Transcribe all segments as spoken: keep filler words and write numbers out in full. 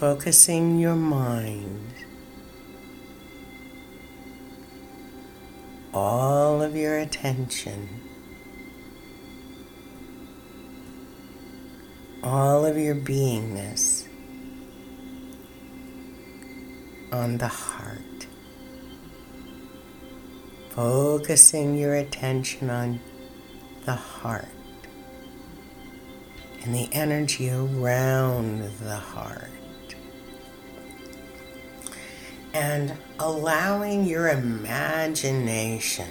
focusing your mind, all of your attention, all of your beingness on the heart. Focusing your attention on the heart and the energy around the heart. And allowing your imagination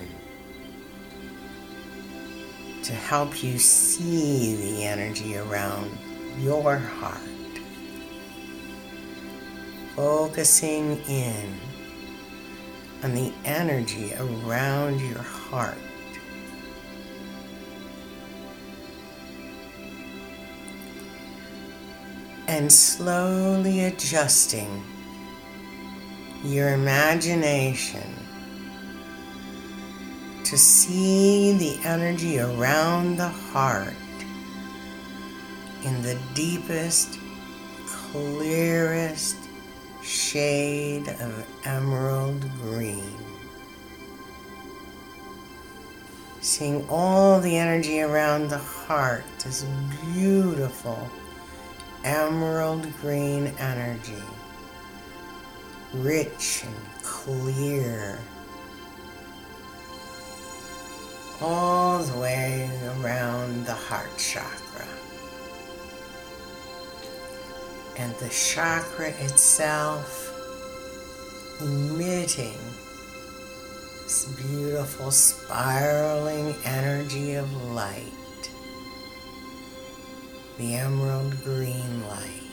to help you see the energy around your heart. Focusing in on the energy around your heart. And slowly adjusting your imagination to see the energy around the heart in the deepest, clearest shade of emerald green. Seeing all the energy around the heart, this beautiful emerald green energy, rich and clear, all the way around the heart chakra. And the chakra itself emitting this beautiful spiraling energy of light, the emerald green light,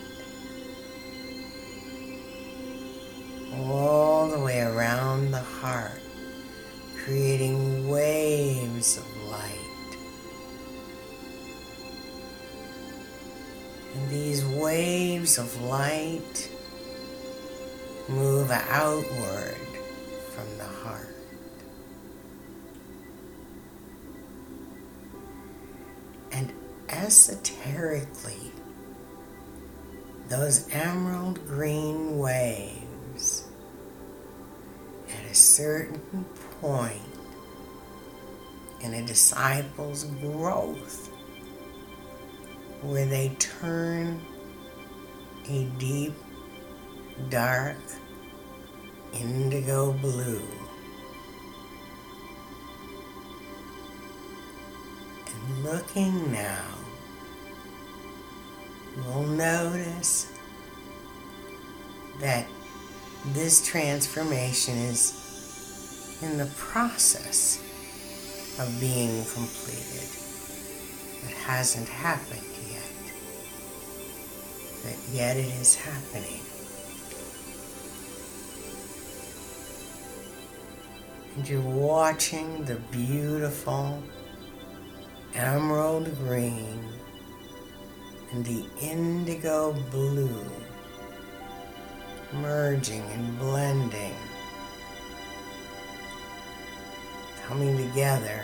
all the way around the heart, creating waves of light. And these waves of light move outward from the heart. And esoterically, those emerald green waves at a certain point in a disciple's growth, where they turn a deep, dark, indigo blue. And looking now, you'll notice that this transformation is in the process of being completed. It hasn't happened yet, but yet it is happening. And you're watching the beautiful emerald green and the indigo blue merging and blending, coming together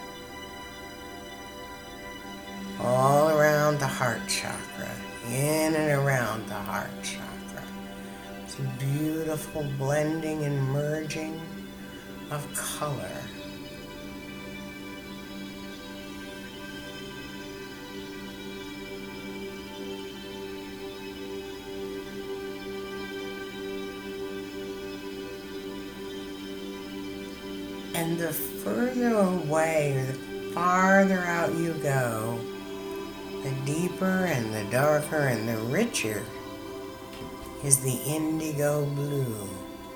all around the heart chakra, in and around the heart chakra. It's a beautiful blending and merging of color. And the further away or the farther out you go, the deeper and the darker and the richer is the indigo blue.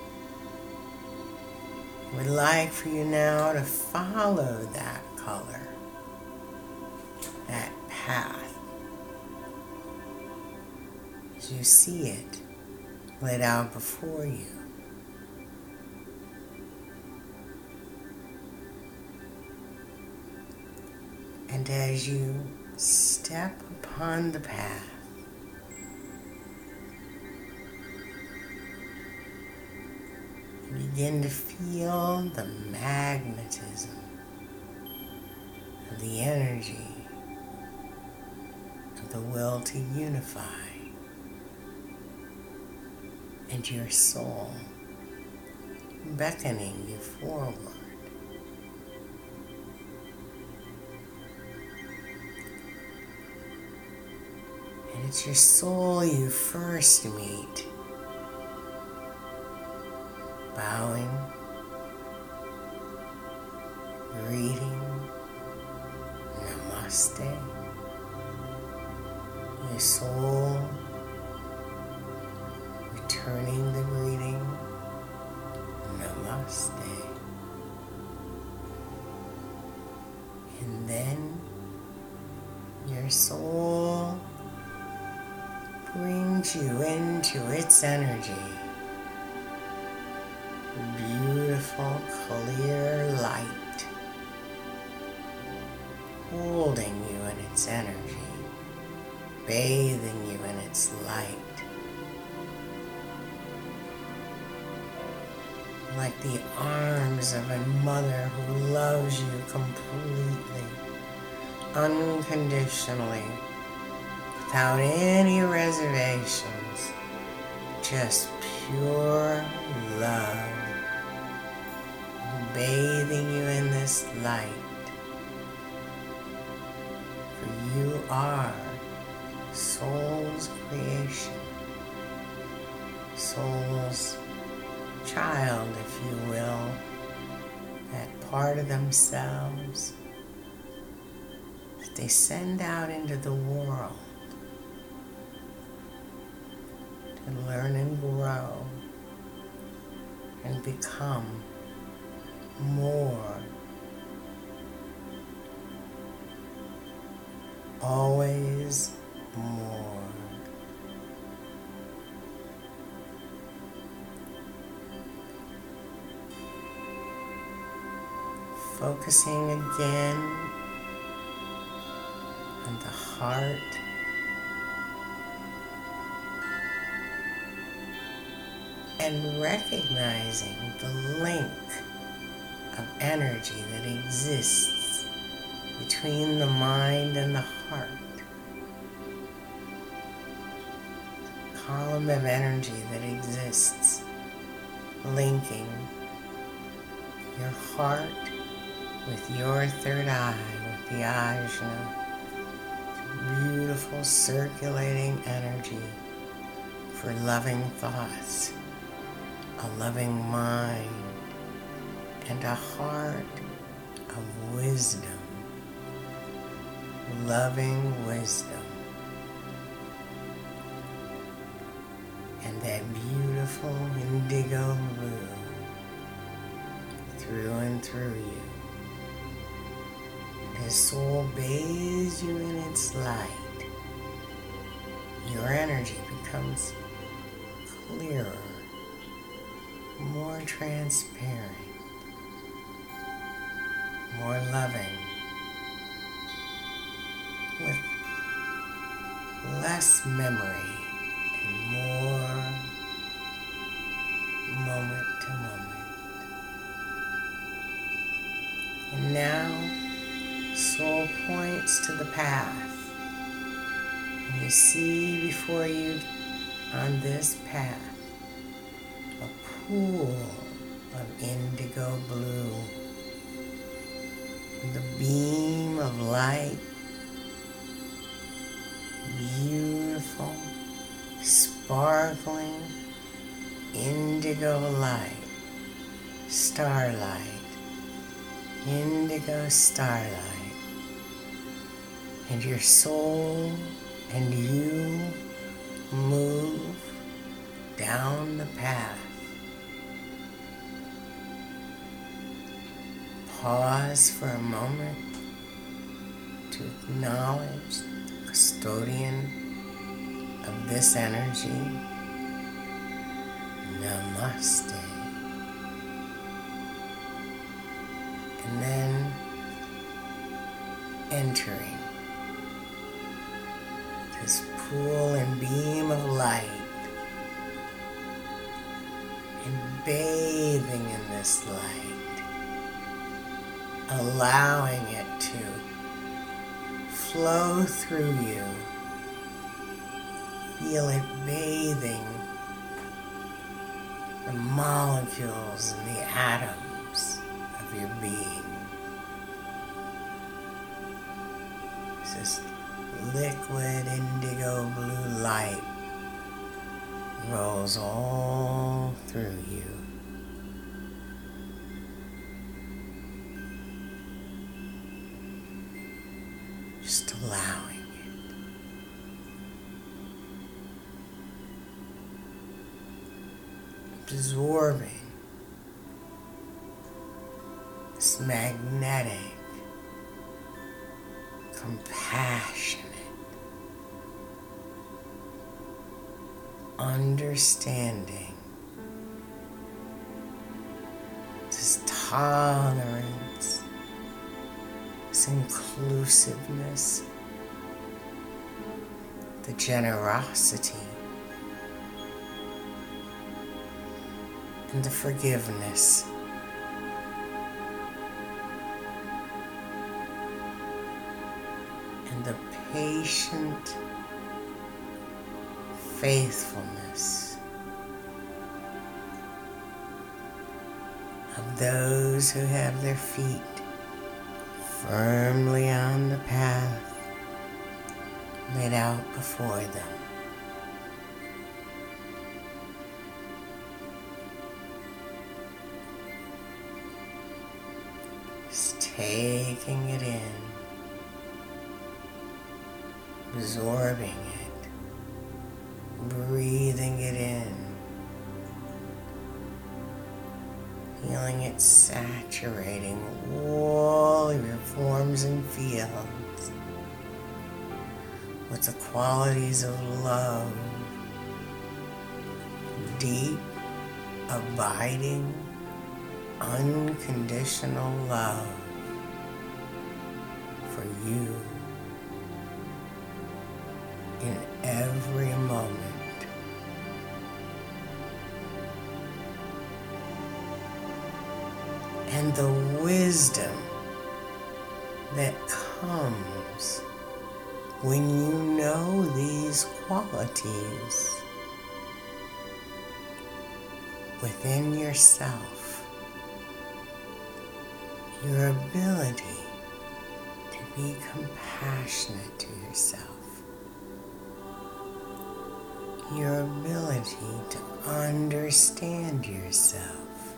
I would like for you now to follow that color, that path, as you see it laid out before you. And as you step upon the path, you begin to feel the magnetism of the energy of the will to unify. and your soul beckoning you forward. And it's your soul you first meet, bowing, greeting, namaste. Your soul returning the greeting, namaste. And then your soul brings you into its energy. Beautiful, clear light, holding you in its energy, bathing you in its light. Like the arms of a mother who loves you completely, unconditionally, without any reservations, just pure love, bathing you in this light. For you are soul's creation, soul's child, if you will, that part of themselves that they send out into the world to learn and grow and become more, always more. Focusing again on the heart, and recognizing the link of energy that exists between the mind and the heart. The column of energy that exists linking your heart with your third eye, with the ajna. Beautiful circulating energy for loving thoughts, a loving mind, and a heart of wisdom, loving wisdom. And that beautiful indigo blue through and through you. As soul bathes you in its light, your energy becomes clearer, more transparent, more loving, with less memory and more moment to moment. And now, soul points to the path, and you see before you on this path a pool of indigo blue, and the beam of light, beautiful, sparkling indigo light, starlight, indigo starlight. And your soul and you move down the path. Pause for a moment to acknowledge the custodian of this energy. Namaste. And then entering this pool and beam of light and bathing in this light, allowing it to flow through you. Feel it bathing the molecules and the atoms of your being. This liquid indigo blue light rolls all through you. Just allowing it. Absorbing this magnetic, compassionate, understanding, this tolerance, this inclusiveness, the generosity, and the forgiveness. And the patient faithfulness of those who have their feet firmly on the path laid out before them. Just taking it in, absorbing it, breathing it in, feeling it saturating all of your forms and fields with the qualities of love, deep, abiding, unconditional love for you in every moment. And the wisdom that comes when you know these qualities within yourself, your ability to be compassionate to yourself, your ability to understand yourself,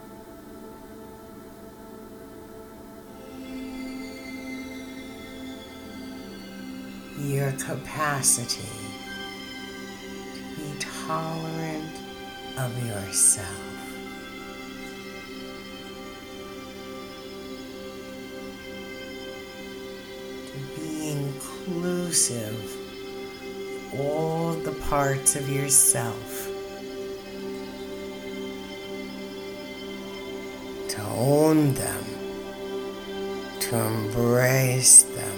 your capacity to be tolerant of yourself, to be inclusive of all the parts of yourself, to own them, to embrace them,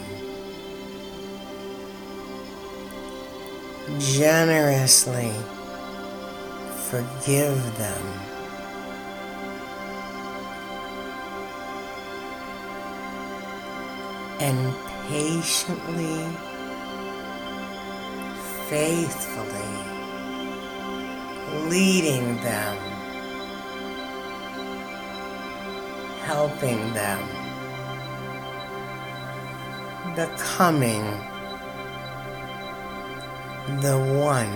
generously forgive them, and patiently, faithfully leading them, helping them, becoming the one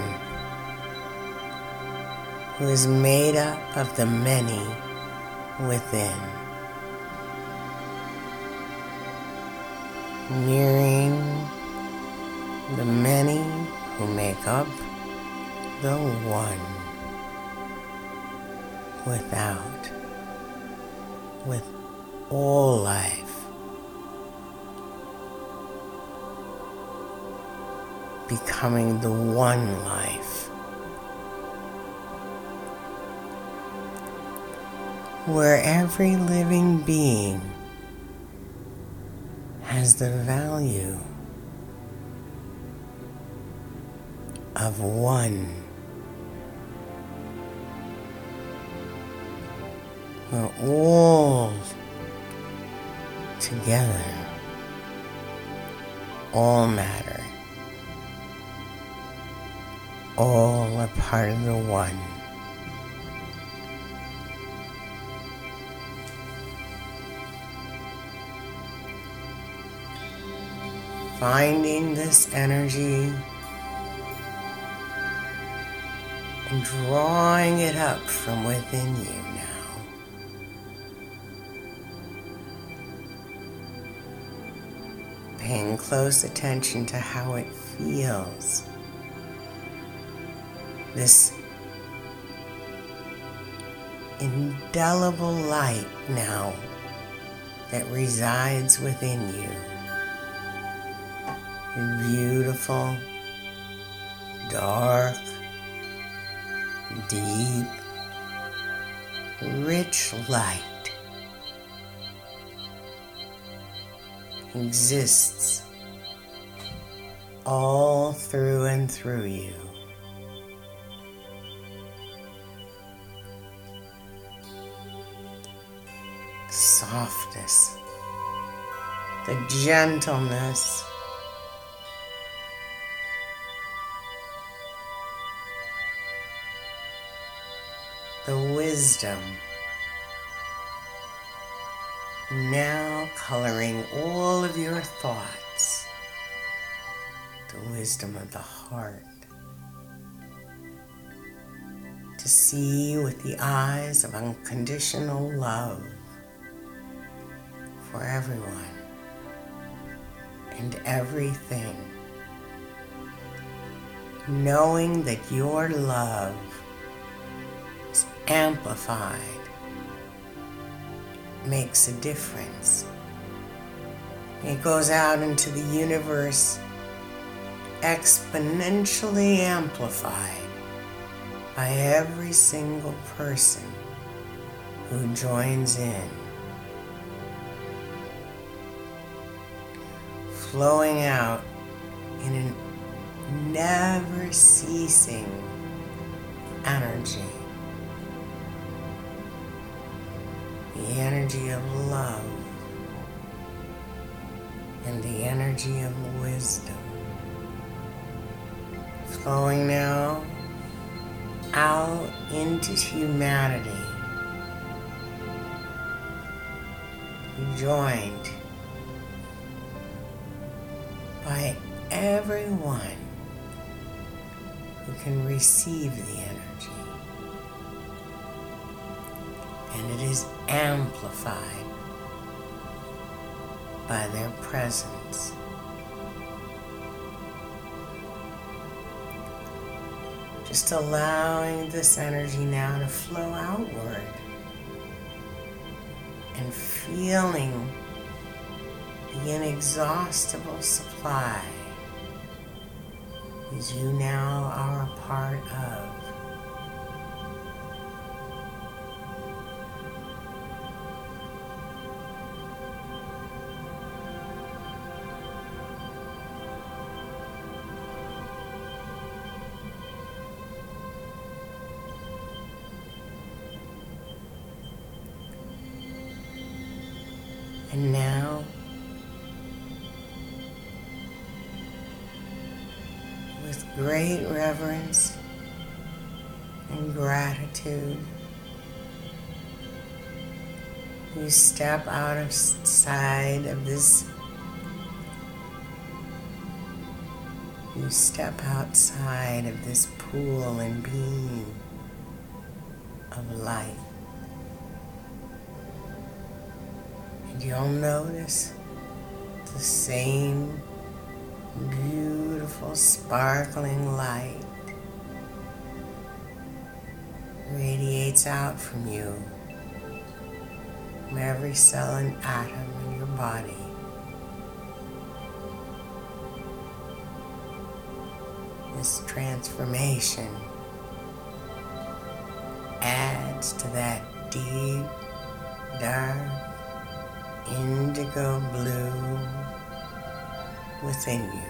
who is made up of the many within. Nearing the many who make up the one without, with all life. Becoming the one life, where every living being has the value of one. We're all together, all matter, all a part of the one. finding this energy and drawing it up from within you now. Paying close attention to how it feels. This indelible light now that resides within you. Beautiful, dark, deep, rich light exists all through and through you. The softness, the gentleness, the wisdom, now coloring all of your thoughts, the wisdom of the heart, to see with the eyes of unconditional love for everyone and everything, knowing that your love is amplified, makes a difference. It goes out into the universe exponentially amplified by every single person who joins in, flowing out in a never ceasing energy. The energy of love and the energy of wisdom, flowing now out into humanity, joined by everyone who can receive the energy. And it is amplified by their presence. Just allowing this energy now to flow outward and feeling the inexhaustible supply as you now are a part of. And now, with great reverence and gratitude, you step out of side of this, you step outside of this pool and beam of light. And you'll notice the same beautiful sparkling light radiates out from you, from every cell and atom in your body. This transformation adds to that deep, dark, indigo blue within you.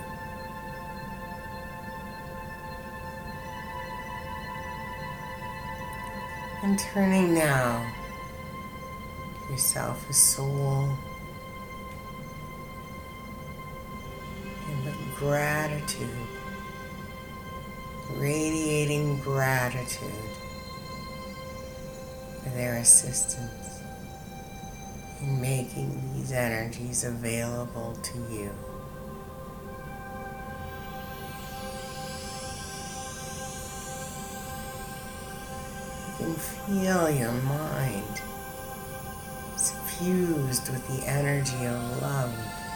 And turning now to yourself as soul, and with gratitude, radiating gratitude for their assistance in making these energies available to you. can feel your mind suffused with the energy of love,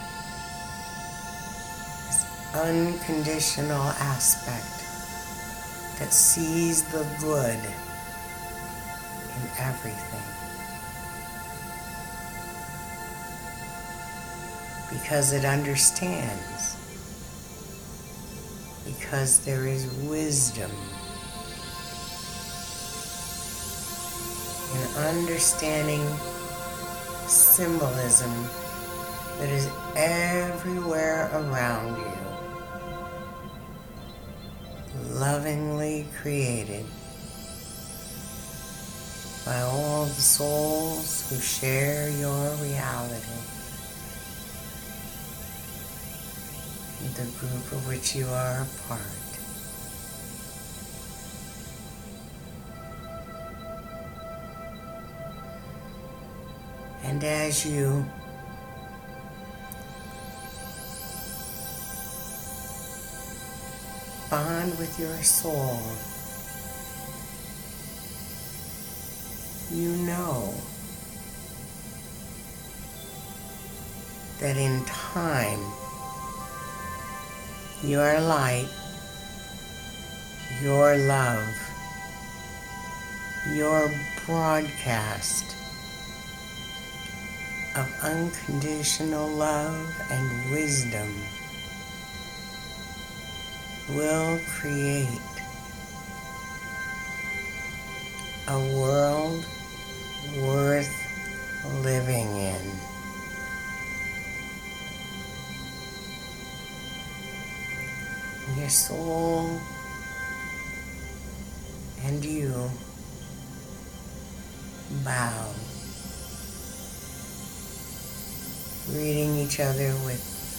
this unconditional aspect that sees the good in everything. Because it understands, because there is wisdom in understanding symbolism that is everywhere around you, lovingly created by all the souls who share your reality, the group of which you are a part. And as you bond with your soul, you know that in time, your light, your love, your broadcast of unconditional love and wisdom will create a world worth living in. Your soul and you bow, greeting each other with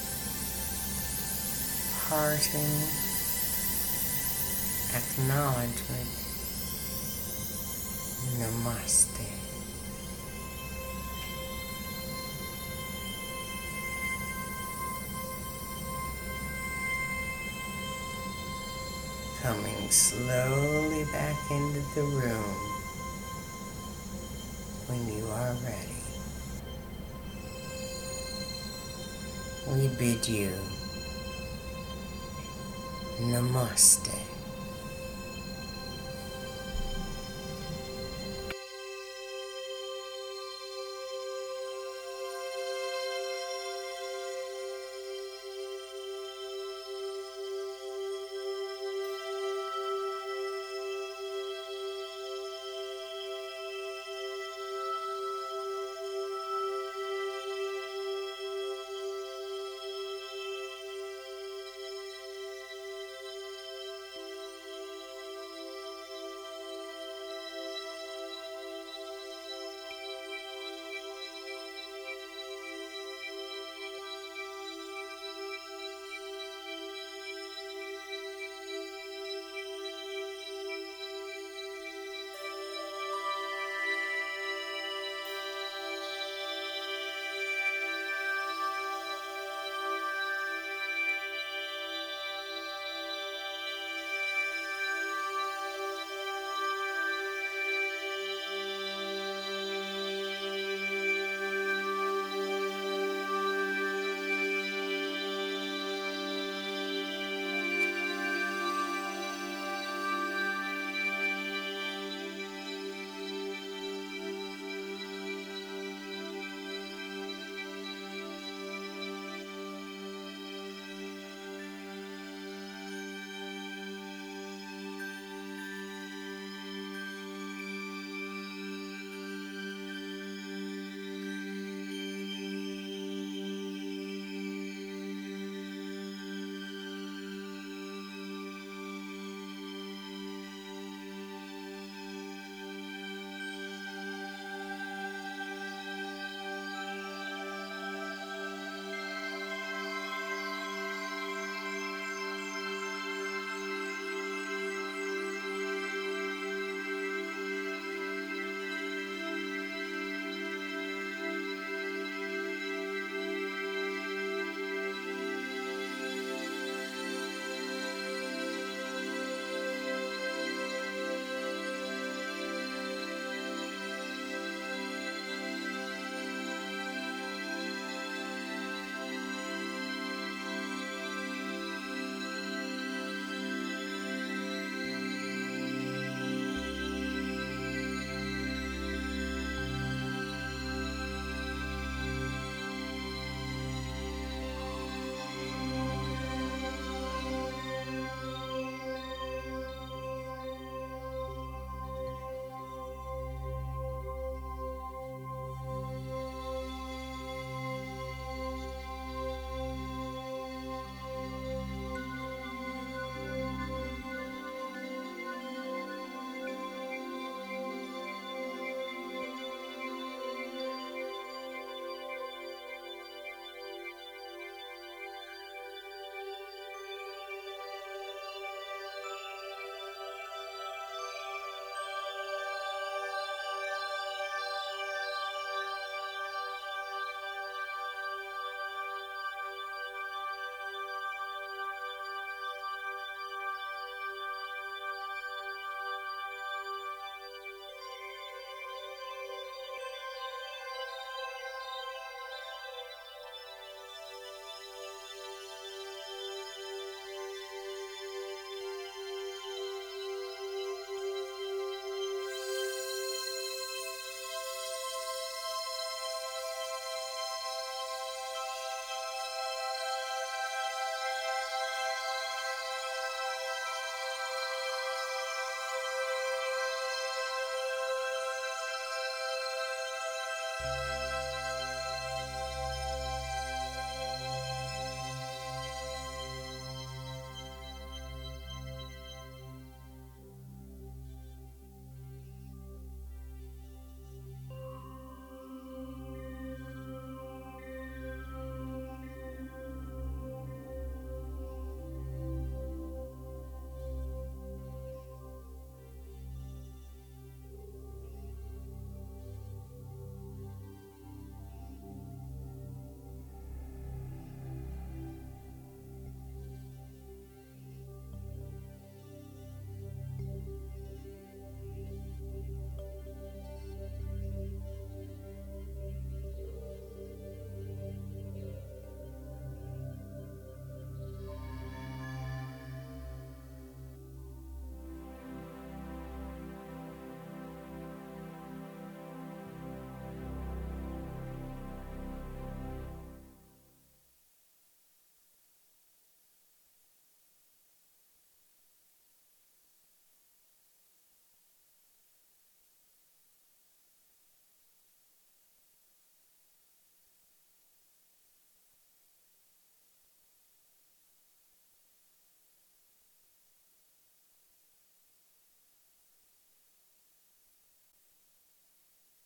parting acknowledgement. Namaste. Coming slowly back into the room when you are ready. We bid you Namaste.